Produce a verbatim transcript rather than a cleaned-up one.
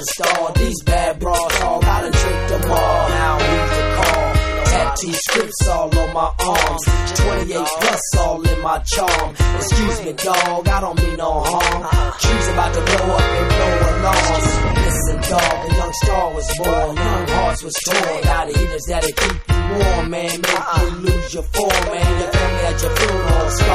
installed. These bad bras all gotta drink them all. Now who's the call? Tattoo scripts all on my arms, twenty-eight plus all in my charm. Excuse me, dog, I don't mean no harm. Trees about to blow up and blow alarms. Listen, dog, the young star was born, young hearts was torn. Now the heaters that'll keep you warm, man, make you lose your form, man. Your family at your funeral, scar